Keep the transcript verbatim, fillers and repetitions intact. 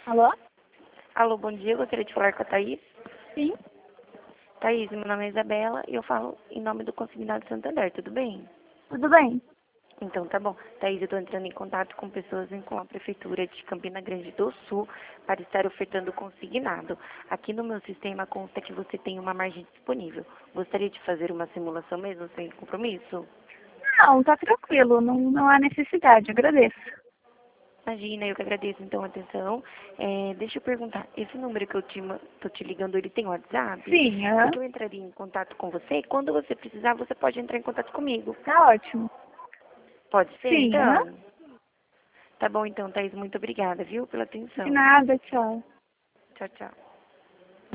Alô? Alô, bom dia. Eu gostaria de falar com a Thaís. Sim, Thaís, meu nome é Isabela e eu falo em nome do Consignado Santander, tudo bem? tudo bem? Então tá bom. Thaís, eu estou entrando em contato com pessoas em com a Prefeitura de Campina Grande do Sul para estar ofertando consignado. Aqui no meu sistema consta que você tem uma margem disponível. Gostaria de fazer uma simulação mesmo, sem compromisso? Não, tá tranquilo, não, não há necessidade, agradeço. Imagina, eu que agradeço então a atenção. É, deixa eu perguntar, esse número que eu te, ma- tô te ligando, ele tem WhatsApp? Sim, aham, Porque eu entraria em contato com você e quando você precisar, você pode entrar em contato comigo. tá ótimo. Pode ser, Sim, aham, então? Tá bom, então, Thaís, muito obrigada, viu, pela de atenção. nada, tchau. Tchau, tchau.